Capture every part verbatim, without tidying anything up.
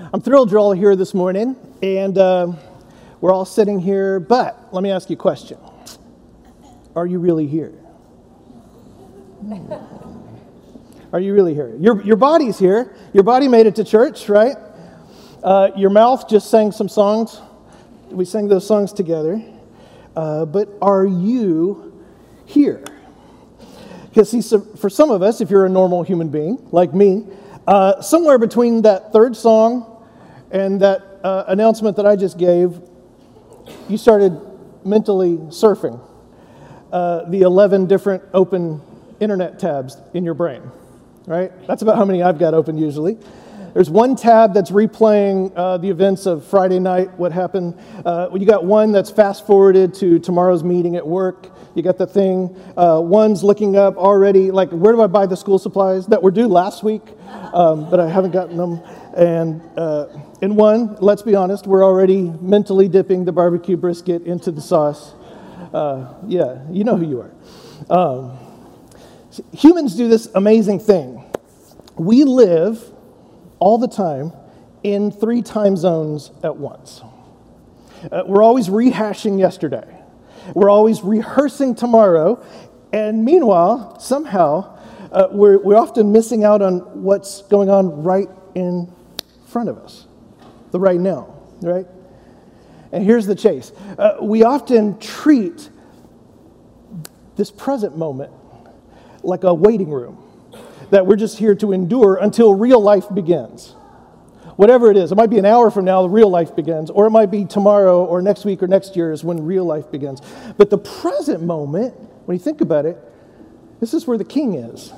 I'm thrilled you're all here this morning, and uh, we're all sitting here, but let me ask you a question. Are you really here? Are you really here? Your, your body's here. Your body made it to church, right? Uh, your mouth just sang some songs. We sang those songs together. Uh, but are you here? Because see, so for some of us, if you're a normal human being, like me, uh, somewhere between that third song and that uh, announcement that I just gave, you started mentally surfing uh, the eleven different open internet tabs in your brain, right? That's about how many I've got open usually. There's one tab that's replaying uh, the events of Friday night, what happened. Uh, you got one that's fast-forwarded to tomorrow's meeting at work. You got the thing. Uh, one's looking up already, like, where do I buy the school supplies that were due last week, um, but I haven't gotten them. And uh, in one, let's be honest, we're already mentally dipping the barbecue brisket into the sauce. Uh, yeah, you know who you are. Um, humans do this amazing thing. We live all the time in three time zones at once. Uh, we're always rehashing yesterday. We're always rehearsing tomorrow. And meanwhile, somehow, uh, we're, we're often missing out on what's going on right in front of us, the right now, right? And here's the chase. Uh, we often treat this present moment like a waiting room that we're just here to endure until real life begins. Whatever it is, it might be an hour from now, the real life begins, or it might be tomorrow or next week or next year is when real life begins. But the present moment, when you think about it, this is where the King is.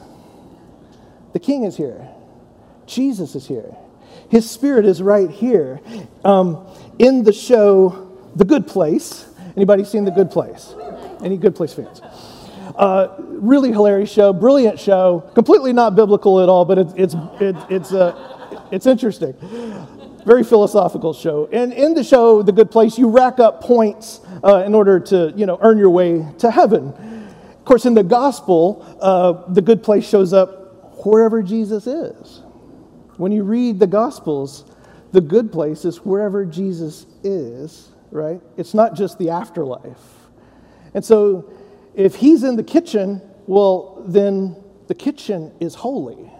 The King is here. Jesus is here. His Spirit is right here. Um, in the show, The Good Place. Anybody seen The Good Place? Any Good Place fans? Uh, really hilarious show, brilliant show, completely not biblical at all, but it's it's it, it's uh, it's interesting. Very philosophical show. And in the show, The Good Place, you rack up points uh, in order to you know earn your way to heaven. Of course, in the gospel, uh, the good place shows up wherever Jesus is. When you read the Gospels, the good place is wherever Jesus is, right? It's not just the afterlife. And so if he's in the kitchen, well, then the kitchen is holy,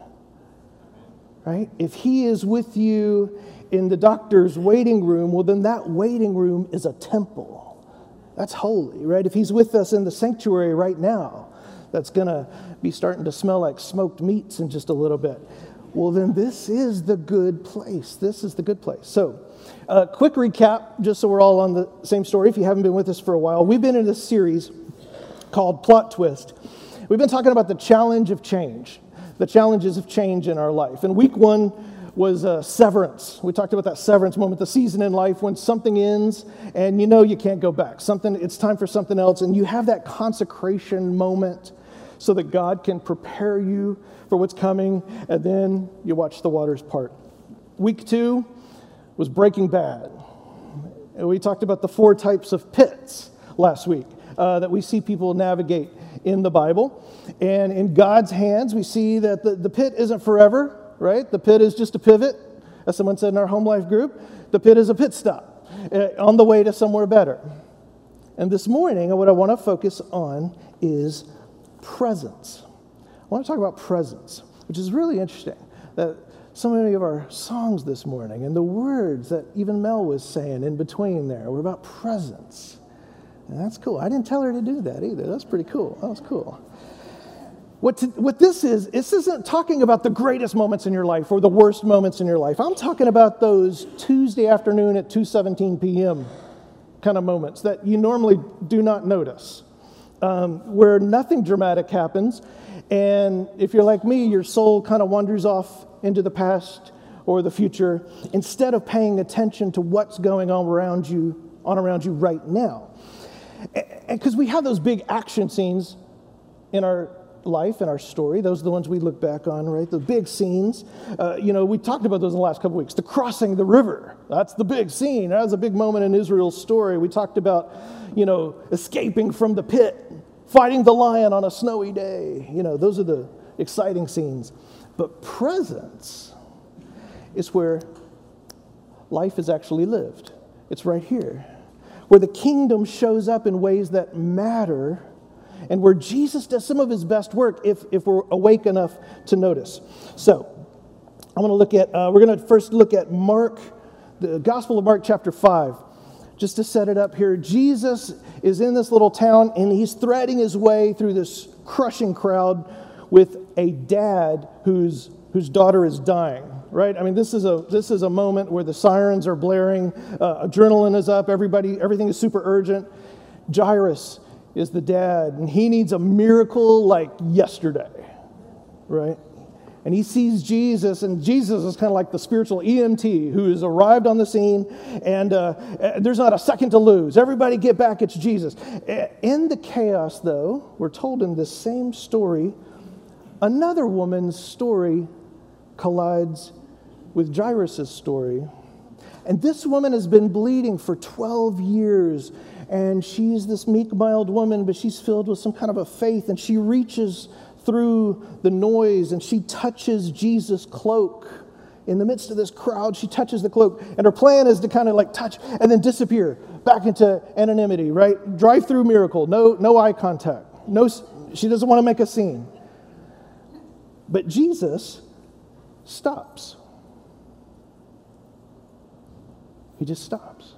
right? If he is with you in the doctor's waiting room, well, then that waiting room is a temple. That's holy, right? If he's with us in the sanctuary right now, that's going to be starting to smell like smoked meats in just a little bit. Well, then this is the good place. This is the good place. So, uh, quick recap, just so we're all on the same story. If you haven't been with us for a while, we've been in this series called Plot Twist. We've been talking about the challenge of change, the challenges of change in our life. And week one was uh, severance. We talked about that severance moment, the season in life when something ends and you know you can't go back. Something, it's time for something else, and you have that consecration moment so that God can prepare you for what's coming, and then you watch the waters part. Week two was Breaking Bad. And we talked about the four types of pits last week uh, that we see people navigate in the Bible. And in God's hands, we see that the, the pit isn't forever, right? The pit is just a pivot, as someone said in our home life group. The pit is a pit stop uh, on the way to somewhere better. And this morning, what I want to focus on is presence. I want to talk about presence, which is really interesting, that so many of our songs this morning and the words that even Mel was saying in between there were about presence. And that's cool. I didn't tell her to do that either. That's pretty cool. That was cool. What, to, what this is, this isn't talking about the greatest moments in your life or the worst moments in your life. I'm talking about those Tuesday afternoon at two seventeen p.m. kind of moments that you normally do not notice, um, where nothing dramatic happens. And if you're like me, your soul kind of wanders off into the past or the future instead of paying attention to what's going on around you, on around you right now. And because we have those big action scenes in our life, in our story, those are the ones we look back on, right? The big scenes. Uh, you know, we talked about those in the last couple of weeks. The crossing the river, that's the big scene. That was a big moment in Israel's story. We talked about, you know, escaping from the pit, fighting the lion on a snowy day. You know, those are the exciting scenes. But presence is where life is actually lived. It's right here, where the kingdom shows up in ways that matter, and where Jesus does some of his best work if, if we're awake enough to notice. So, I'm going to look at, uh, we're going to first look at Mark, the Gospel of Mark chapter five. Just to set it up here, Jesus is in this little town, and he's threading his way through this crushing crowd with a dad whose whose daughter is dying. Right? I mean, this is a this is a moment where the sirens are blaring, uh, adrenaline is up, everybody, everything is super urgent. Jairus is the dad, and he needs a miracle like yesterday, right? And he sees Jesus, and Jesus is kind of like the spiritual E M T who has arrived on the scene, and uh, there's not a second to lose. Everybody get back, it's Jesus. In the chaos, though, we're told in this same story, another woman's story collides with Jairus' story. And this woman has been bleeding for twelve years, and she's this meek, mild woman, but she's filled with some kind of a faith, and she reaches through the noise, and she touches Jesus' cloak. In the midst of this crowd, she touches the cloak, and her plan is to kind of like touch and then disappear back into anonymity, right? Drive-through miracle, no, no eye contact. No, she doesn't want to make a scene. But Jesus stops. He just stops.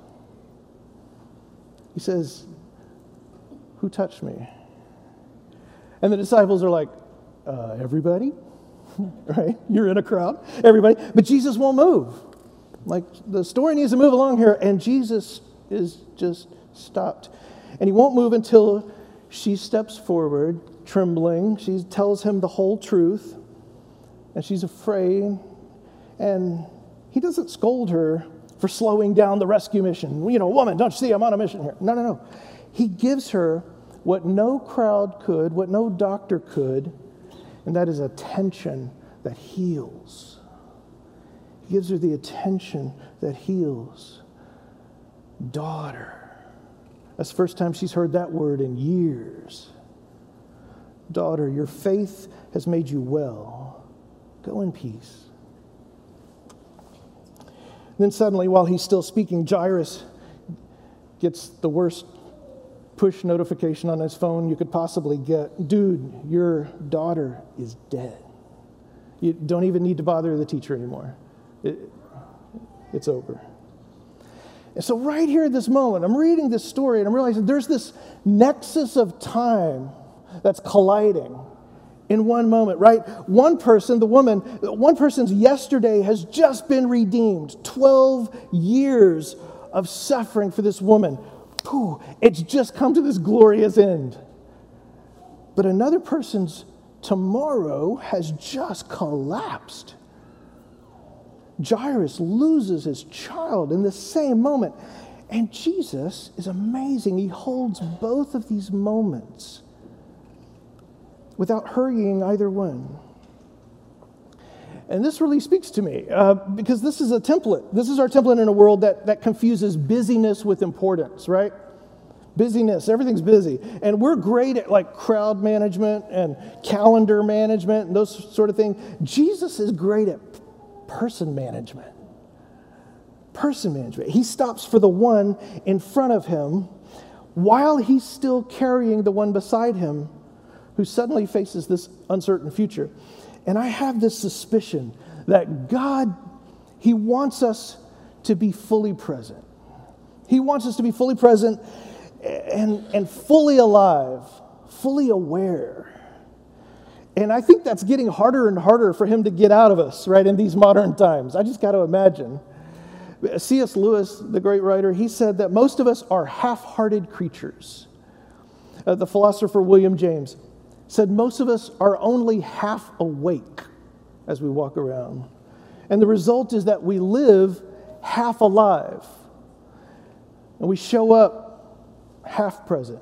He says, "Who touched me?" And the disciples are like, uh, everybody, right? You're in a crowd, everybody. But Jesus won't move. Like, the story needs to move along here, and Jesus is just stopped. And he won't move until she steps forward, trembling. She tells him the whole truth, and she's afraid. And he doesn't scold her for slowing down the rescue mission. You know, woman, don't you see I'm on a mission here? No, no, no. He gives her what no crowd could, what no doctor could, and that is attention that heals. He gives her the attention that heals. Daughter. That's the first time she's heard that word in years. Daughter, your faith has made you well. Go in peace. And then suddenly, while he's still speaking, Jairus gets the worst push notification on his phone you could possibly get. Dude, your daughter is dead. You don't even need to bother the teacher anymore. It, it's over. And so right here at this moment, I'm reading this story and I'm realizing there's this nexus of time that's colliding in one moment, right? One person, the woman, one person's yesterday has just been redeemed. twelve years of suffering for this woman. Pooh, it's just come to this glorious end. But another person's tomorrow has just collapsed. Jairus loses his child in the same moment. And Jesus is amazing. He holds both of these moments without hurrying either one. And this really speaks to me uh, because this is a template. This is our template in a world that, that confuses busyness with importance, right? Busyness, everything's busy. And we're great at like crowd management and calendar management and those sort of things. Jesus is great at person management. Person management. He stops for the one in front of him while he's still carrying the one beside him who suddenly faces this uncertain future. And I have this suspicion that God, He wants us to be fully present. He wants us to be fully present and, and fully alive, fully aware. And I think that's getting harder and harder for Him to get out of us, right, in these modern times. I just got to imagine. C S Lewis, the great writer, he said that most of us are half-hearted creatures. Uh, the philosopher William James said most of us are only half awake as we walk around. And the result is that we live half alive. And we show up half present.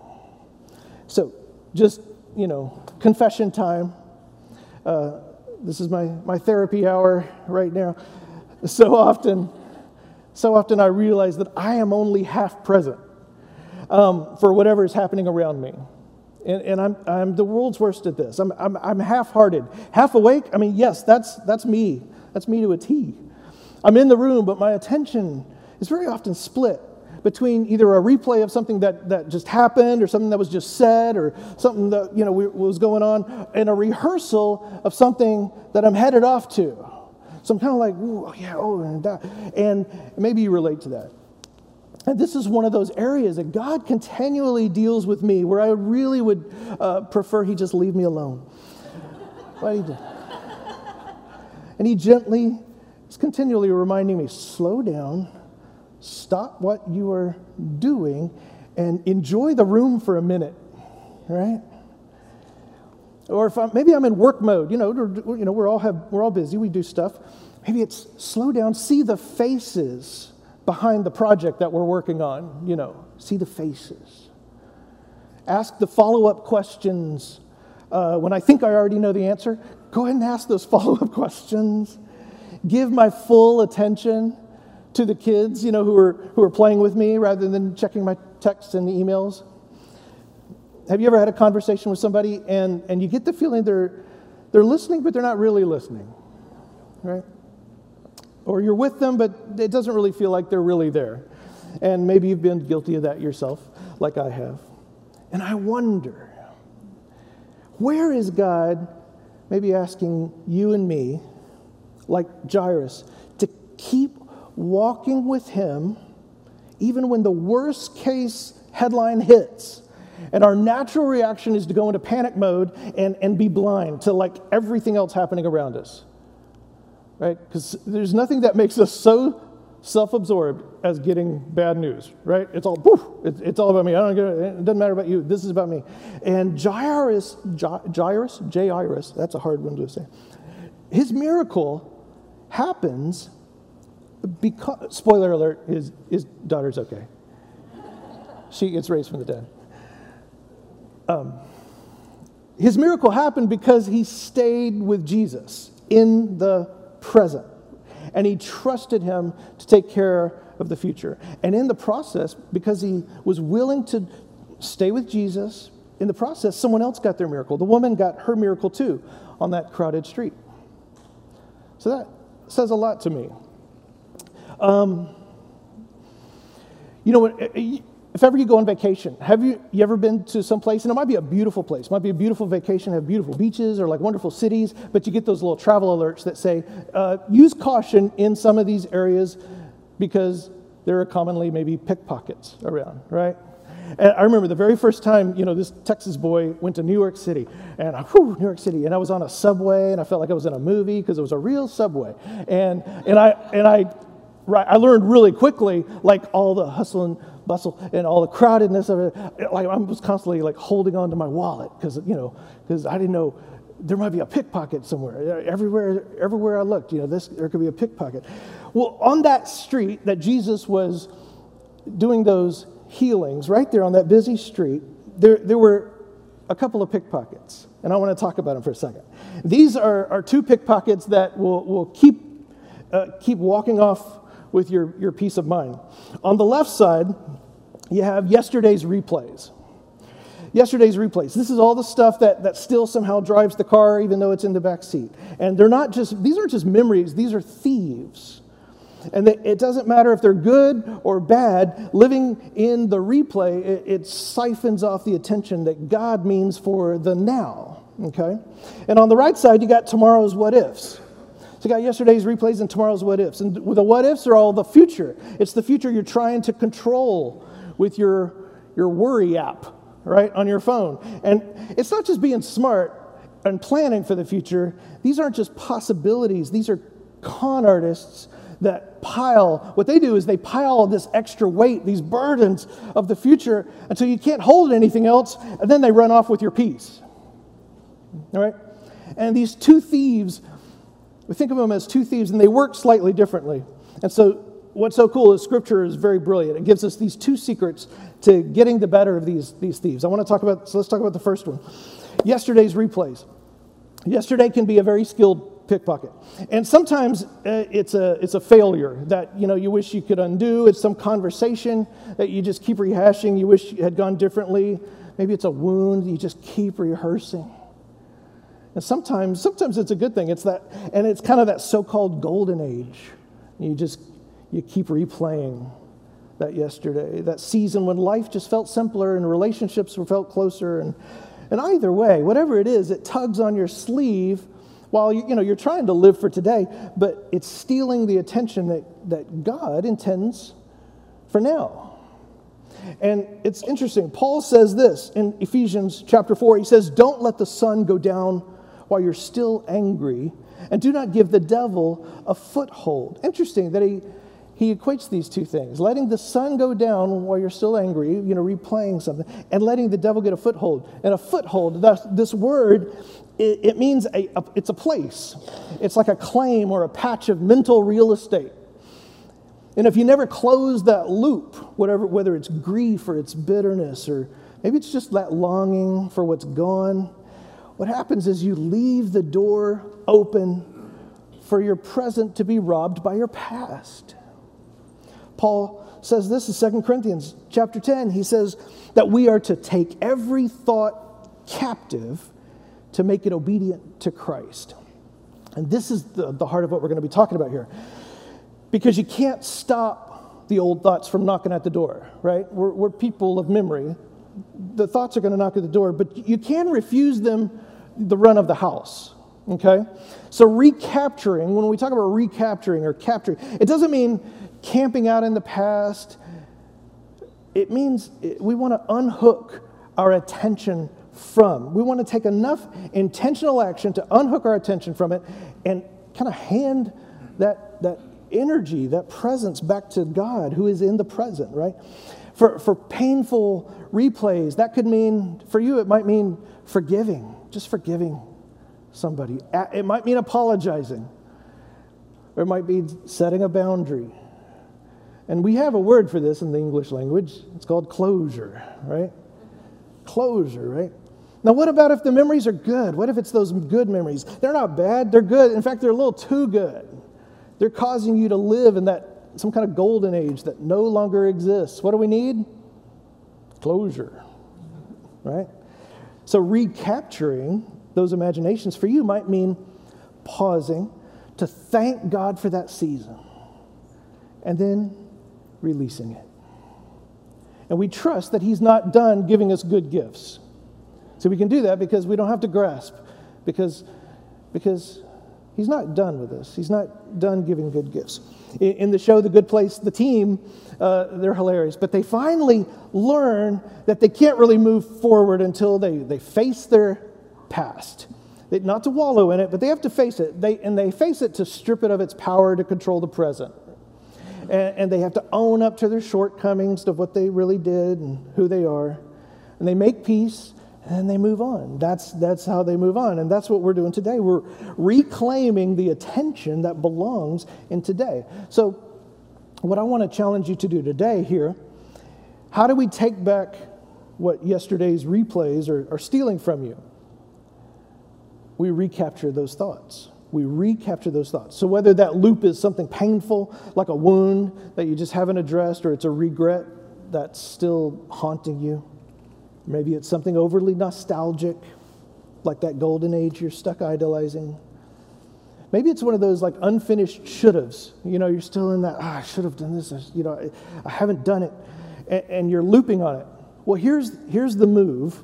So, just, you know, confession time. Uh, this is my, my therapy hour right now. So often, so often I realize that I am only half present um, for whatever is happening around me. And, and I'm I'm the world's worst at this. I'm I'm I'm half-hearted, half awake. I mean, yes, that's that's me. That's me to a T. I'm in the room, but my attention is very often split between either a replay of something that, that just happened or something that was just said or something that, you know, was going on and a rehearsal of something that I'm headed off to. So I'm kind of like, ooh, yeah, oh, and that. And maybe you relate to that. And this is one of those areas that God continually deals with me where I really would uh, prefer he just leave me alone. But he did. And he gently is continually reminding me, slow down, stop what you are doing, and enjoy the room for a minute, right? Or if I'm, maybe I'm in work mode, you know, you know, we're all have we're all busy, we do stuff. Maybe it's slow down, see the faces behind the project that we're working on, you know, see the faces. Ask the follow-up questions. Uh, when I think I already know the answer, go ahead and ask those follow-up questions. Give my full attention to the kids, you know, who are who are playing with me rather than checking my texts and emails. Have you ever had a conversation with somebody and, and you get the feeling they're they're listening, but they're not really listening, right? Or you're with them, but it doesn't really feel like they're really there. And maybe you've been guilty of that yourself, like I have. And I wonder, where is God maybe asking you and me, like Jairus, to keep walking with him even when the worst case headline hits? And our natural reaction is to go into panic mode and, and be blind to like everything else happening around us. Right? Because there's nothing that makes us so self-absorbed as getting bad news, right? It's all, poof, it's, it's all about me. I don't get it. It doesn't matter about you. This is about me. And Jairus, Jairus, Jairus, that's a hard one to say. His miracle happens because, spoiler alert, his, his daughter's okay. She gets raised from the dead. Um, his miracle happened because he stayed with Jesus in the present. And he trusted him to take care of the future. And in the process, because he was willing to stay with Jesus, in the process, someone else got their miracle. The woman got her miracle too on that crowded street. So that says a lot to me. Um, you know what? If ever you go on vacation, have you, you ever been to some place, and it might be a beautiful place, it might be a beautiful vacation, have beautiful beaches or like wonderful cities, but you get those little travel alerts that say, uh, use caution in some of these areas because there are commonly maybe pickpockets around, right? And I remember the very first time, you know, this Texas boy went to New York City, and I, whew, New York City, and I was on a subway, and I felt like I was in a movie because it was a real subway, and and I and I, right, I learned really quickly, like all the hustle and bustle and all the crowdedness of it. Like I was constantly like holding on to my wallet because you know because I didn't know there might be a pickpocket somewhere. Everywhere, everywhere I looked, you know, this there could be a pickpocket. Well, on that street that Jesus was doing those healings, right there on that busy street, there there were a couple of pickpockets, and I want to talk about them for a second. These are, are two pickpockets that will will keep uh, keep walking off with your, your peace of mind. On the left side, you have yesterday's replays. Yesterday's replays. This is all the stuff that, that still somehow drives the car, even though it's in the back seat. And they're not just, these aren't just memories, these are thieves. And they, it doesn't matter if they're good or bad, living in the replay, it, it siphons off the attention that God means for the now, okay? And on the right side, you got tomorrow's what ifs. So you got yesterday's replays and tomorrow's what ifs. And the what ifs are all the future. It's the future you're trying to control with your, your worry app, right, on your phone. And it's not just being smart and planning for the future. These aren't just possibilities. These are con artists that pile. What they do is they pile this extra weight, these burdens of the future until you can't hold anything else, and then they run off with your peace. All right? And these two thieves, we think of them as two thieves, and they work slightly differently. And so what's so cool is Scripture is very brilliant. It gives us these two secrets to getting the better of these, these thieves. I want to talk about, so let's talk about the first one. Yesterday's replays. Yesterday can be a very skilled pickpocket. And sometimes uh, it's a it's a failure that, you know, you wish you could undo. It's some conversation that you just keep rehashing. You wish it had gone differently. Maybe it's a wound you just keep rehearsing. And sometimes, sometimes it's a good thing. It's that, and it's kind of that so-called golden age You just, you keep replaying that yesterday, that season when life just felt simpler and relationships were felt closer. And, and either way, whatever it is, it tugs on your sleeve while you, you know, you're trying to live for today, but it's stealing the attention that, that God intends for now. And it's interesting. Paul says this in Ephesians chapter four. He says, don't let the sun go down while you're still angry, and do not give the devil a foothold. Interesting that he He equates these two things, letting the sun go down while you're still angry, you know, replaying something, and letting the devil get a foothold. And a foothold, this word, it, it means a, a, it's a place. It's like a claim or a patch of mental real estate. And if you never close that loop, whatever, whether it's grief or it's bitterness or maybe it's just that longing for what's gone, what happens is you leave the door open for your present to be robbed by your past. Paul says this in Second Corinthians chapter ten. He says that we are to take every thought captive to make it obedient to Christ. And this is the, the heart of what we're going to be talking about here. Because you can't stop the old thoughts from knocking at the door, right? We're, we're people of memory. The thoughts are going to knock at the door, but you can refuse them the run of the house, okay? So recapturing, when we talk about recapturing or capturing, it doesn't mean camping out in the past. It means we want to unhook our attention from. We want to take enough intentional action to unhook our attention from it and kind of hand that, that energy, that presence back to God who is in the present, right? For, for painful replays, that could mean, for you, it might mean forgiving, just forgiving somebody. It might mean apologizing. Or it might be setting a boundary. And we have a word for this in the English language. It's called closure, right? Closure, right? Now, what about if the memories are good? What if it's those good memories? They're not bad. They're good. In fact, they're a little too good. They're causing you to live in that some kind of golden age that no longer exists. What do we need? Closure, right? So recapturing those imaginations for you might mean pausing to thank God for that season and then releasing it. And we trust that He's not done giving us good gifts. So we can do that because we don't have to grasp, because, because He's not done with us. He's not done giving good gifts. In, in the show The Good Place, the team, uh, they're hilarious, but they finally learn that they can't really move forward until they, they face their past. They, not to wallow in it, but they have to face it. They, and they face it to strip it of its power to control the present. And, and they have to own up to their shortcomings of what they really did and who they are. And they make peace. And they move on. That's that's how they move on. And that's what we're doing today. We're reclaiming the attention that belongs in today. So what I want to challenge you to do today here, how do we take back what yesterday's replays are, are stealing from you? We recapture those thoughts. We recapture those thoughts. So whether that loop is something painful, like a wound that you just haven't addressed, or it's a regret that's still haunting you, maybe it's something overly nostalgic, like that golden age you're stuck idolizing. Maybe it's one of those like unfinished should-haves. You know, you're still in that, ah, I should have done this. I, you know, I, I haven't done it. And, and you're looping on it. Well, here's, here's the move.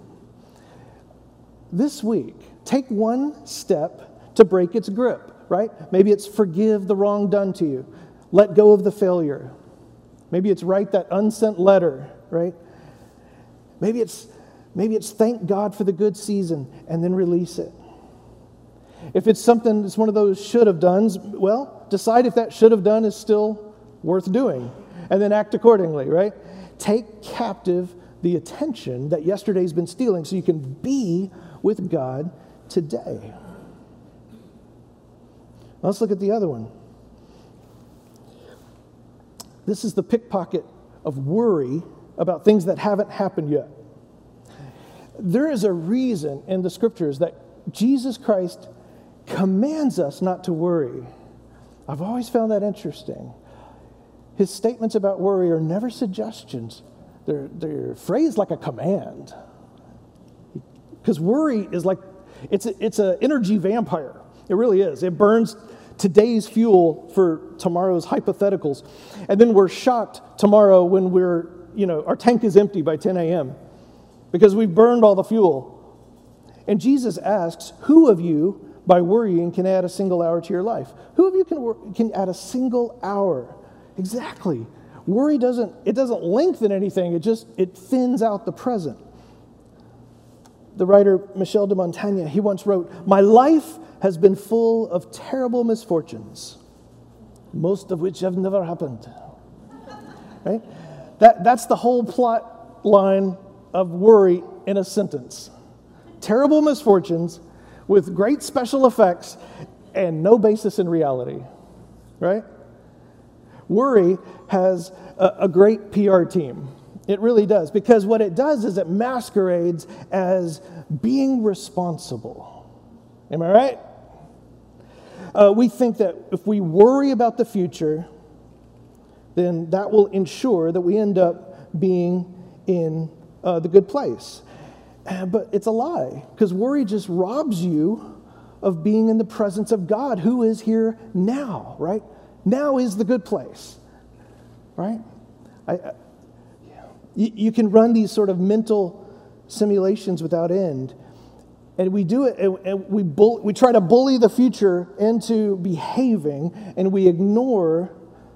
This week, take one step to break its grip, right? Maybe it's forgive the wrong done to you. Let go of the failure. Maybe it's write that unsent letter, right? Maybe it's maybe it's thank God for the good season and then release it. If it's something that's one of those should have dones, well, decide if that should have done is still worth doing and then act accordingly, right? Take captive the attention that yesterday's been stealing so you can be with God today. Let's look at the other one. This is the pickpocket of worry about things that haven't happened yet. There is a reason in the scriptures that Jesus Christ commands us not to worry. I've always found that interesting. His statements about worry are never suggestions. They're, they're phrased like a command. Because worry is like, it's a, it's an energy vampire. It really is. It burns today's fuel for tomorrow's hypotheticals. And then we're shocked tomorrow when we're, you know, our tank is empty by ten a.m. because we've burned all the fuel. And Jesus asks, who of you, by worrying, can add a single hour to your life? Who of you can, wor- can add a single hour? Exactly. Worry doesn't, it doesn't lengthen anything. It just, it thins out the present. The writer Michel de Montaigne, he once wrote, "My life has been full of terrible misfortunes, most of which have never happened." Right? That, that's the whole plot line of worry in a sentence. Terrible misfortunes with great special effects and no basis in reality. Right? Worry has a, a great P R team. It really does, because what it does is it masquerades as being responsible. Am I right? Uh, we think that if we worry about the future, then that will ensure that we end up being in uh, the good place. Uh, but it's a lie, because worry just robs you of being in the presence of God, who is here now, right? Now is the good place, right? I, I, you, you can run these sort of mental simulations without end, and we do it, and, and we bull, we try to bully the future into behaving, and we ignore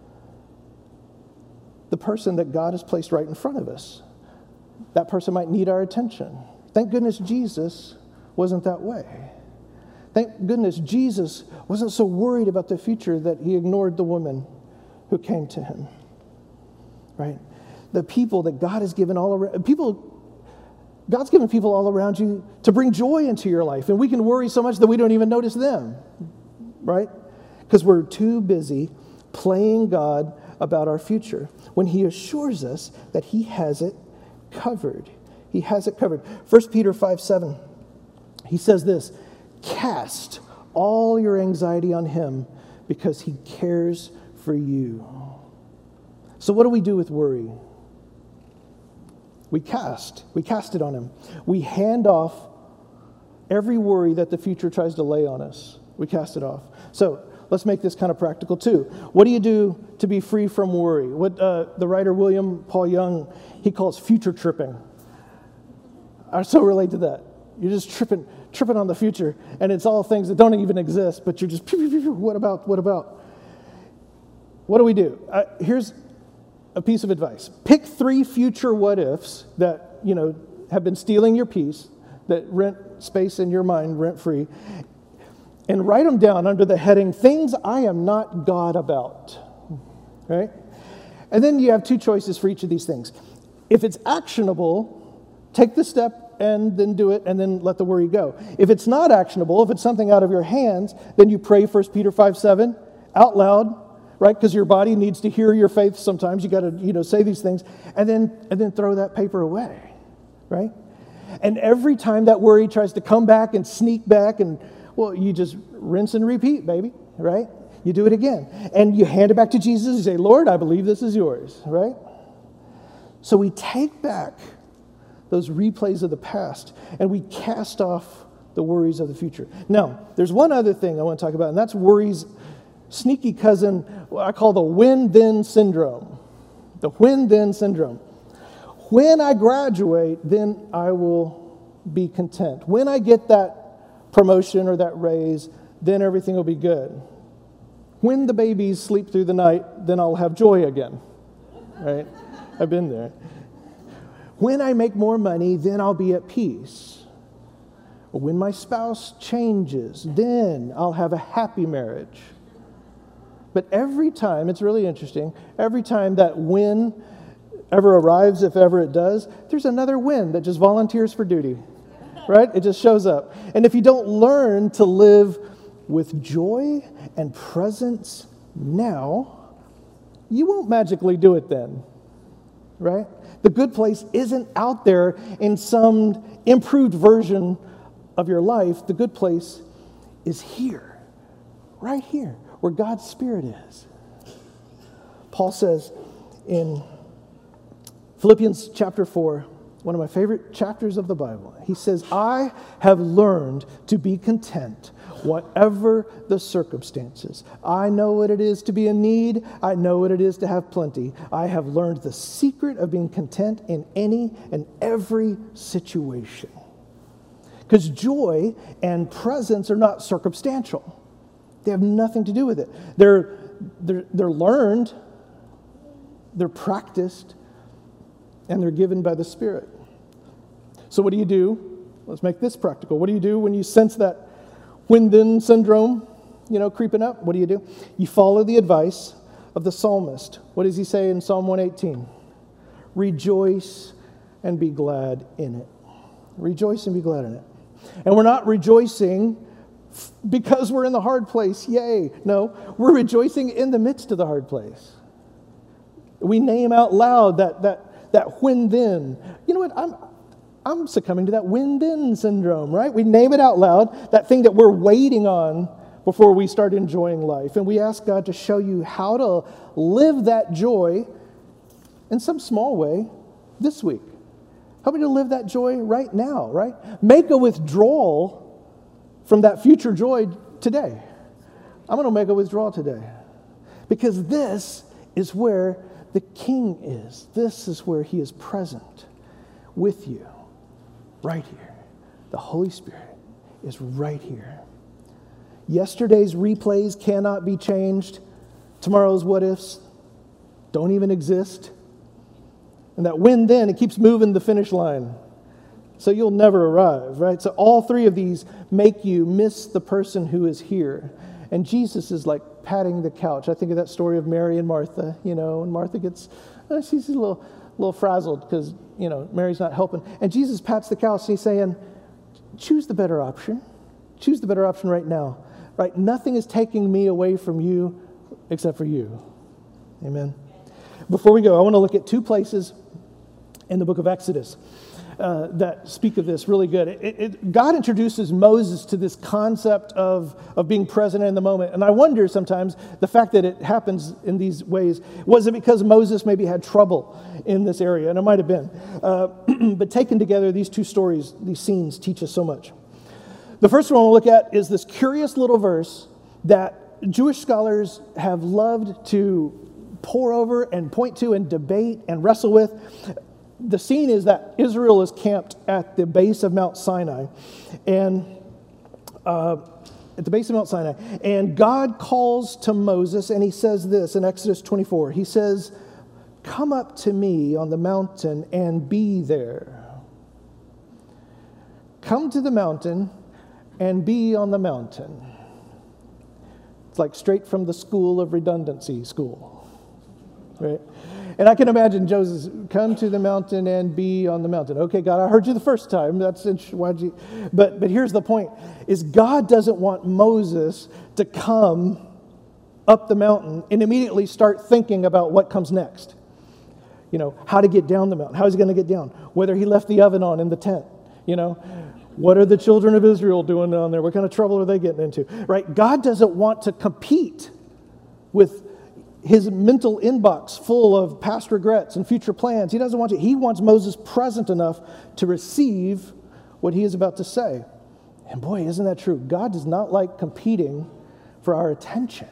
the person that God has placed right in front of us. That person might need our attention. Thank goodness Jesus wasn't that way. Thank goodness Jesus wasn't so worried about the future that he ignored the woman who came to him. Right? The people that God has given all around, people, God's given people all around you to bring joy into your life. And we can worry so much that we don't even notice them. Right? Because we're too busy playing God about our future when he assures us that he has it covered. He has it covered. First Peter five seven, he says this, "Cast all your anxiety on him because he cares for you." So what do we do with worry? We cast. We cast it on him. We hand off every worry that the future tries to lay on us. We cast it off. So let's make this kind of practical too. What do you do to be free from worry? What uh, the writer William Paul Young, he calls future tripping. I so relate to that. You're just tripping, tripping on the future, and it's all things that don't even exist, but you're just, what about, what about? What do we do? Uh, here's a piece of advice. Pick three future what-ifs that, you know, have been stealing your peace, that rent space in your mind rent-free, and write them down under the heading, things I am not God about. Right? And then you have two choices for each of these things. If it's actionable, take the step and then do it and then let the worry go. If it's not actionable, if it's something out of your hands, then you pray First Peter five seven out loud, right? Because your body needs to hear your faith sometimes. You got to, you know, say these things and then and then throw that paper away, right? And every time that worry tries to come back and sneak back, and well, you just rinse and repeat, baby, right? You do it again. And you hand it back to Jesus and say, "Lord, I believe this is yours," right? So we take back those replays of the past, and we cast off the worries of the future. Now, there's one other thing I want to talk about, and that's worry's sneaky cousin, what I call the when-then syndrome. The when-then syndrome. When I graduate, then I will be content. When I get that promotion or that raise, then everything will be good. When the babies sleep through the night, then I'll have joy again. Right? I've been there. When I make more money, then I'll be at peace. When my spouse changes, then I'll have a happy marriage. But every time, it's really interesting, every time that when ever arrives, if ever it does, there's another when that just volunteers for duty, right? It just shows up. And if you don't learn to live with joy and presence now, you won't magically do it then, right? The good place isn't out there in some improved version of your life. The good place is here, right here, where God's Spirit is. Paul says in Philippians chapter four, one of my favorite chapters of the Bible, he says, "I have learned to be content, whatever the circumstances. I know what it is to be in need. I know what it is to have plenty. I have learned the secret of being content in any and every situation. Because joy and presence are not circumstantial. They have nothing to do with it. They're, they're, they're learned, they're practiced, and they're given by the Spirit. So what do you do? Let's make this practical. What do you do when you sense that when-then syndrome, you know, creeping up? What do you do? You follow the advice of the psalmist. What does he say in Psalm one eighteen? Rejoice and be glad in it. Rejoice and be glad in it. And we're not rejoicing because we're in the hard place. Yay. No, we're rejoicing in the midst of the hard place. We name out loud that that that when-then. You know what? I'm I'm succumbing to that when-then syndrome, right? We name it out loud, that thing that we're waiting on before we start enjoying life. And we ask God to show you how to live that joy in some small way this week. Help me to live that joy right now, right? Make a withdrawal from that future joy today. I'm going to make a withdrawal today. Because this is where the King is. This is where he is present with you, right here. The Holy Spirit is right here. Yesterday's replays cannot be changed. Tomorrow's what-ifs don't even exist. And that when then, it keeps moving the finish line. So you'll never arrive, right? So all three of these make you miss the person who is here. And Jesus is like patting the couch. I think of that story of Mary and Martha, you know, and Martha gets, oh, she's a little, little frazzled because, you know, Mary's not helping. And Jesus pats the couch and he's saying, choose the better option. Choose the better option right now, right? Nothing is taking me away from you except for you. Amen. Before we go, I want to look at two places in the book of Exodus uh, that speak of this really good. It, it, God introduces Moses to this concept of, of being present in the moment. And I wonder sometimes the fact that it happens in these ways, was it because Moses maybe had trouble in this area? And it might have been. Uh, but taken together, these two stories, these scenes teach us so much. The first one we'll look at is this curious little verse that Jewish scholars have loved to pore over and point to and debate and wrestle with. The scene is that Israel is camped at the base of Mount Sinai, and uh, at the base of Mount Sinai, and God calls to Moses, and he says this in Exodus twenty-four. He says, "Come up to me on the mountain and be there." Come to the mountain and be on the mountain. It's like straight from the school of redundancy school, right? And I can imagine Joseph, come to the mountain and be on the mountain. Okay, God, I heard you the first time. That's why'd you? But but here's the point: is God doesn't want Moses to come up the mountain and immediately start thinking about what comes next. You know, how to get down the mountain. How is he going to get down? Whether he left the oven on in the tent. You know, what are the children of Israel doing down there? What kind of trouble are they getting into? Right? God doesn't want to compete with his mental inbox full of past regrets and future plans. He doesn't want to. He wants Moses present enough to receive what he is about to say. And boy, isn't that true? God does not like competing for our attention.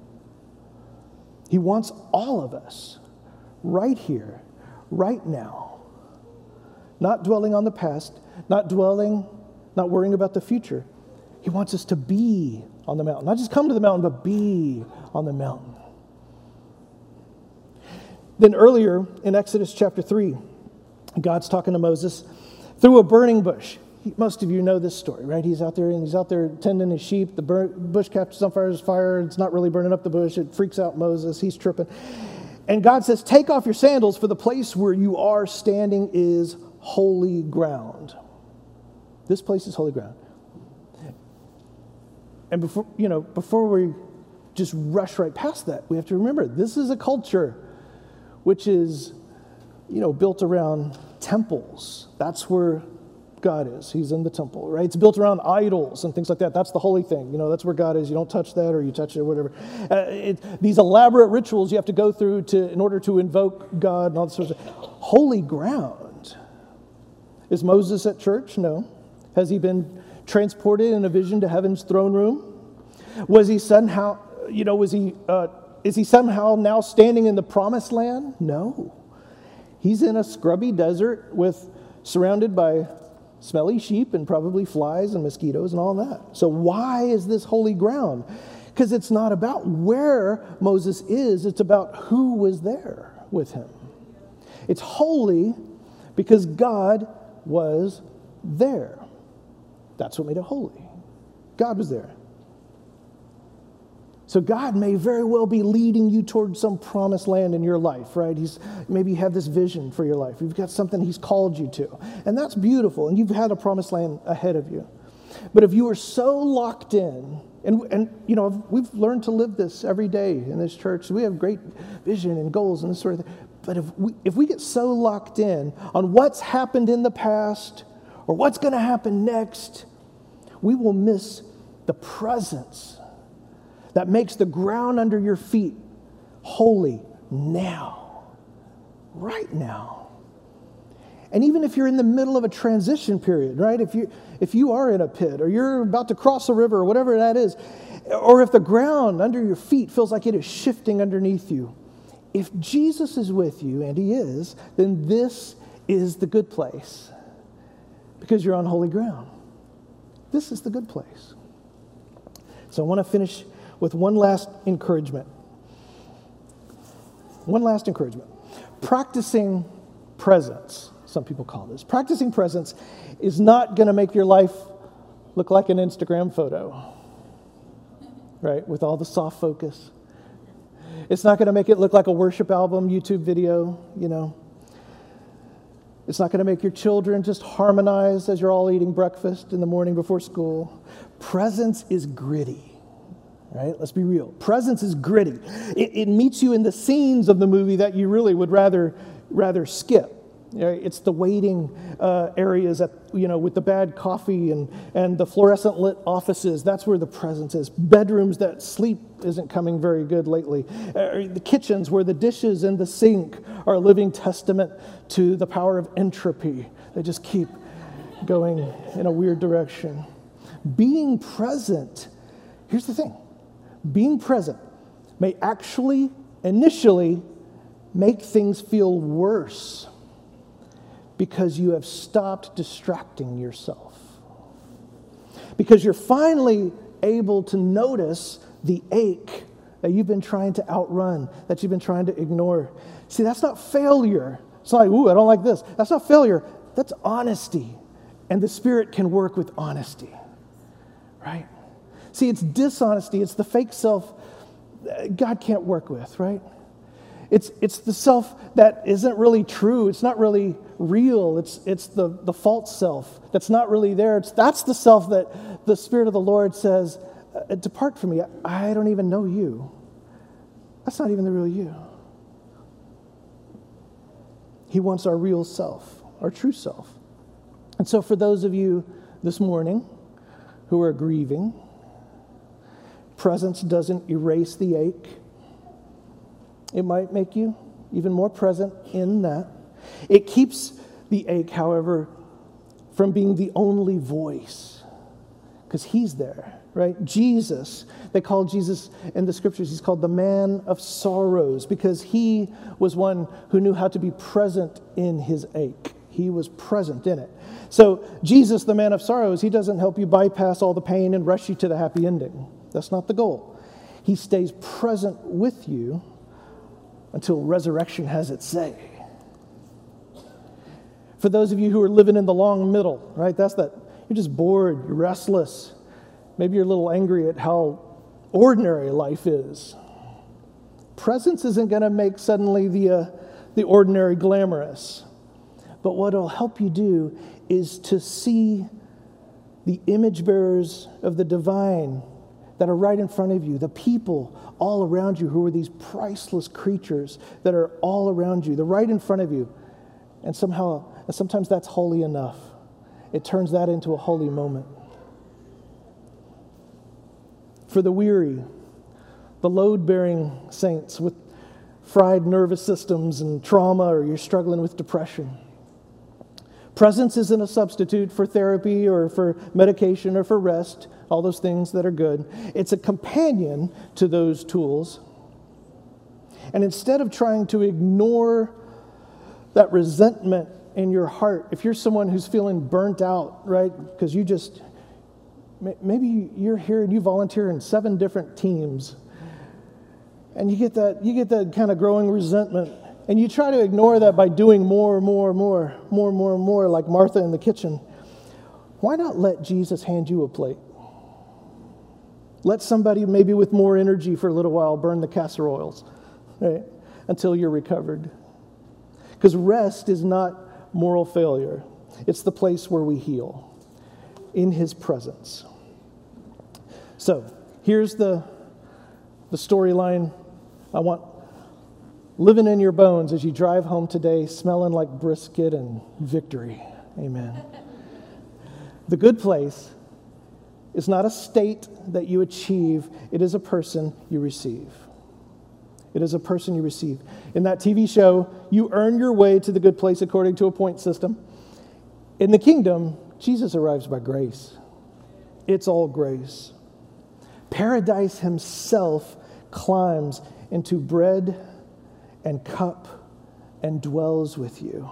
He wants all of us right here, right now. Not dwelling on the past, not dwelling, not worrying about the future. He wants us to be on the mountain. Not just come to the mountain, but be on the mountain. Then earlier in Exodus chapter three, God's talking to Moses through a burning bush. He, most of you know this story, right? He's out there and he's out there tending his sheep. The bur- bush catches on fire, there's fire. It's not really burning up the bush. It freaks out Moses. He's tripping. And God says, take off your sandals, for the place where you are standing is holy ground. This place is holy ground. And before, you know, before we just rush right past that, we have to remember this is a culture which is, you know, built around temples. That's where God is. He's in the temple, right? It's built around idols and things like that. That's the holy thing. You know, that's where God is. You don't touch that, or you touch it, or whatever. Uh, it, these elaborate rituals you have to go through to in order to invoke God and all this sort of stuff. Holy ground. Is Moses at church? No. Has he been transported in a vision to heaven's throne room? Was he somehow, you know, was he, uh, is he somehow now standing in the promised land? No. He's in a scrubby desert with, surrounded by smelly sheep and probably flies and mosquitoes and all that. So why is this holy ground? Because it's not about where Moses is, it's about who was there with him. It's holy because God was there. That's what made it holy. God was there. So God may very well be leading you towards some promised land in your life, right? He's maybe you have this vision for your life. You've got something he's called you to. And that's beautiful. And you've had a promised land ahead of you. But if you are so locked in, and, and you know, we've learned to live this every day in this church. We have great vision and goals and this sort of thing. But if we, if we get so locked in on what's happened in the past or what's going to happen next, we will miss the presence that makes the ground under your feet holy now, right now. And even if you're in the middle of a transition period, right? If you if you are in a pit or you're about to cross a river or whatever that is, or if the ground under your feet feels like it is shifting underneath you, if Jesus is with you, and he is, then this is the good place because you're on holy ground. This is the good place. So I want to finish with one last encouragement. One last encouragement. Practicing presence, some people call this. Practicing presence is not going to make your life look like an Instagram photo, right? With all the soft focus. It's not going to make it look like a worship album, YouTube video, you know. It's not going to make your children just harmonize as you're all eating breakfast in the morning before school. Presence is gritty. Right? Let's be real. Presence is gritty. It, it meets you in the scenes of the movie that you really would rather rather skip. You know, it's the waiting uh, areas at, you know, with the bad coffee and, and the fluorescent lit offices. That's where the presence is. Bedrooms that sleep isn't coming very good lately. Uh, the kitchens where the dishes and the sink are a living testament to the power of entropy. They just keep going in a weird direction. Being present, here's the thing. Being present may actually, initially, make things feel worse because you have stopped distracting yourself. Because you're finally able to notice the ache that you've been trying to outrun, that you've been trying to ignore. See, that's not failure. It's not like, ooh, I don't like this. That's not failure. That's honesty. And the Spirit can work with honesty, right? See, it's dishonesty. It's the fake self God can't work with, right? It's it's the self that isn't really true. It's not really real. It's it's the, the false self that's not really there. It's that's the self that the Spirit of the Lord says, depart from me. I don't even know you. That's not even the real you. He wants our real self, our true self. And so for those of you this morning who are grieving, presence doesn't erase the ache. It might make you even more present in that. It keeps the ache, however, from being the only voice, because he's there, right? Jesus, they call Jesus in the scriptures, he's called the man of sorrows, because he was one who knew how to be present in his ache. He was present in it. So Jesus, the man of sorrows, he doesn't help you bypass all the pain and rush you to the happy ending. That's not the goal. He stays present with you until resurrection has its say. For those of you who are living in the long middle, right? That's that. You're just bored. You're restless. Maybe you're a little angry at how ordinary life is. Presence isn't going to make suddenly the uh, the ordinary glamorous. But what it'll help you do is to see the image bearers of the divine that are right in front of you, the people all around you who are these priceless creatures that are all around you. They're right in front of you. And somehow, and sometimes that's holy enough. It turns that into a holy moment. For the weary, the load-bearing saints with fried nervous systems and trauma, or you're struggling with depression, Presence isn't a substitute for therapy or for medication or for rest, all those things that are good. It's a companion to those tools. And instead of trying to ignore that resentment in your heart, if you're someone who's feeling burnt out, right, because you just, maybe you're here and you volunteer in seven different teams, and you get that, you get that kind of growing resentment. And you try to ignore that by doing more, more, more, more, more, more, like Martha in the kitchen. Why not let Jesus hand you a plate? Let somebody maybe with more energy for a little while burn the casseroles, right, until you're recovered. Because rest is not moral failure. It's the place where we heal in His presence. So here's the, the storyline I want living in your bones as you drive home today, smelling like brisket and victory. Amen. The good place is not a state that you achieve. It is a person you receive. It is a person you receive. In that T V show, you earn your way to the good place according to a point system. In the kingdom, Jesus arrives by grace. It's all grace. Paradise Himself climbs into bread and cup and dwells with you.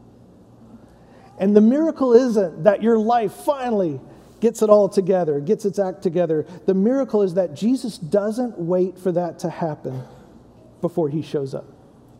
And the miracle isn't that your life finally gets it all together, gets its act together. The miracle is that Jesus doesn't wait for that to happen before He shows up.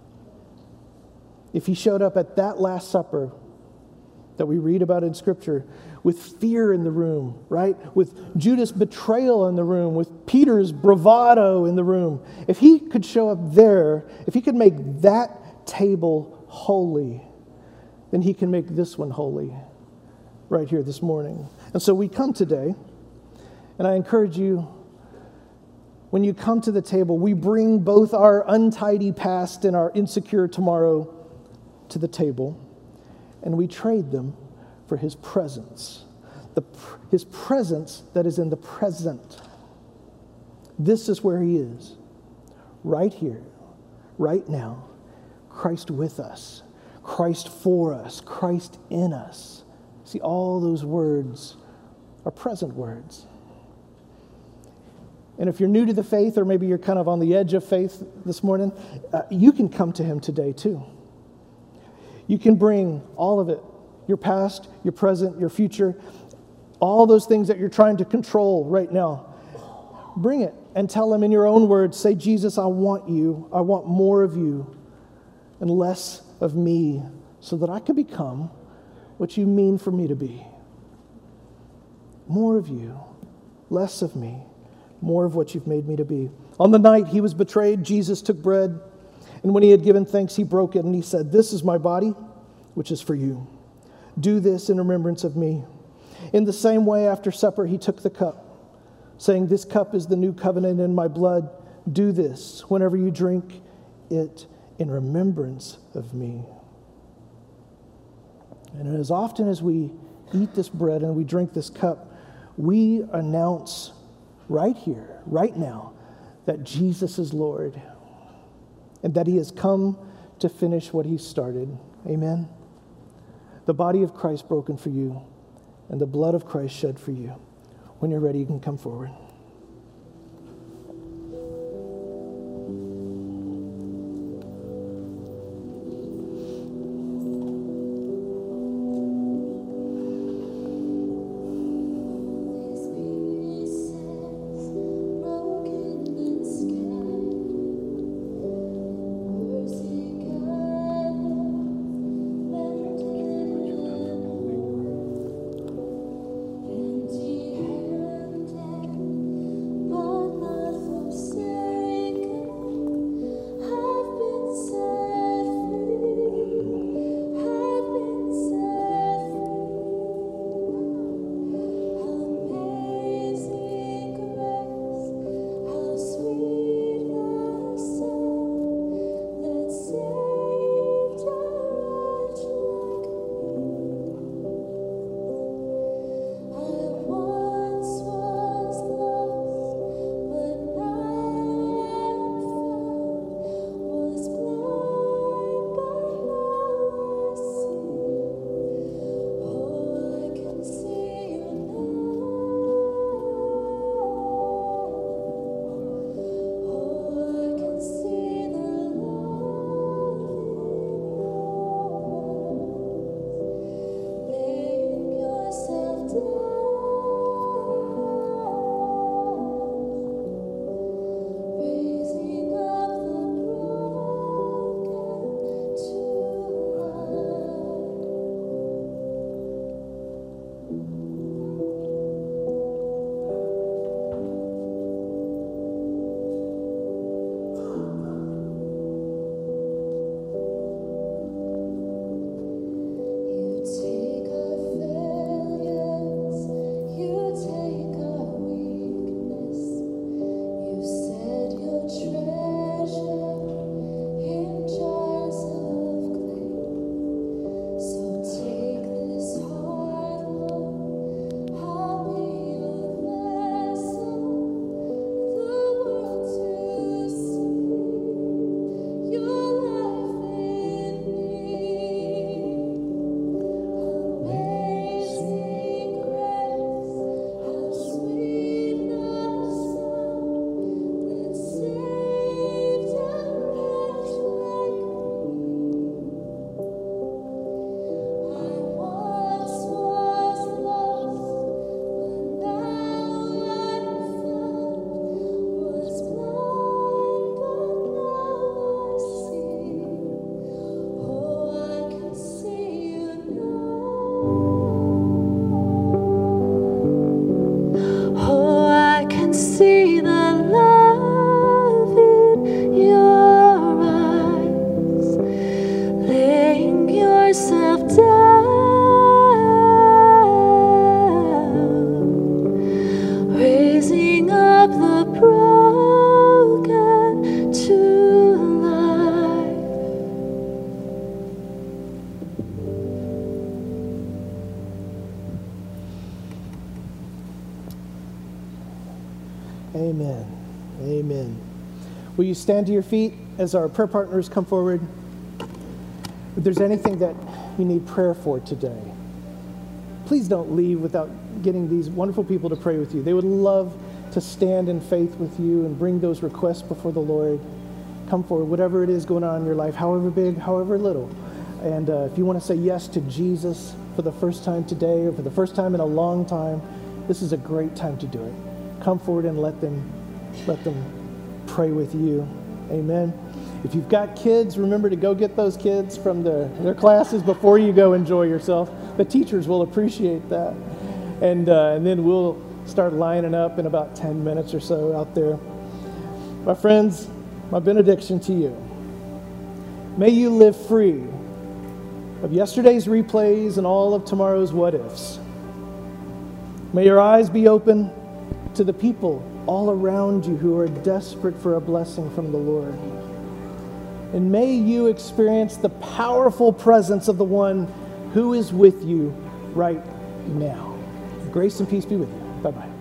If He showed up at that Last Supper that we read about in Scripture, with fear in the room, right? With Judas' betrayal in the room, with Peter's bravado in the room. If He could show up there, if He could make that table holy, then He can make this one holy right here this morning. And so we come today, and I encourage you, when you come to the table, we bring both our untidy past and our insecure tomorrow to the table, and we trade them for His presence, the, His presence that is in the present. This is where He is, right here, right now. Christ with us, Christ for us, Christ in us. See, all those words are present words. And if you're new to the faith, or maybe you're kind of on the edge of faith this morning, uh, you can come to Him today too. You can bring all of it. Your past, your present, your future, all those things that you're trying to control right now. Bring it and tell Him in your own words, say, Jesus, I want you. I want more of you and less of me so that I can become what you mean for me to be. More of you, less of me, more of what you've made me to be. On the night He was betrayed, Jesus took bread, and when He had given thanks, He broke it, and He said, this is my body, which is for you. Do this in remembrance of me. In the same way, after supper, He took the cup, saying, this cup is the new covenant in my blood. Do this whenever you drink it in remembrance of me. And as often as we eat this bread and we drink this cup, we announce right here, right now, that Jesus is Lord and that He has come to finish what He started. Amen. The body of Christ broken for you, and the blood of Christ shed for you. When you're ready, you can come forward. Amen. Amen. Will you stand to your feet as our prayer partners come forward? If there's anything that you need prayer for today, please don't leave without getting these wonderful people to pray with you. They would love to stand in faith with you and bring those requests before the Lord. Come forward, whatever it is going on in your life, however big, however little. And uh, if you want to say yes to Jesus for the first time today or for the first time in a long time, this is a great time to do it. Come forward and let them, let them pray with you. Amen. If you've got kids, remember to go get those kids from the, their classes before you go enjoy yourself. The teachers will appreciate that. And, uh, and then we'll start lining up in about ten minutes or so out there. My friends, my benediction to you. May you live free of yesterday's replays and all of tomorrow's what-ifs. May your eyes be open to the people all around you who are desperate for a blessing from the Lord. And may you experience the powerful presence of the one who is with you right now. Grace and peace be with you. Bye-bye.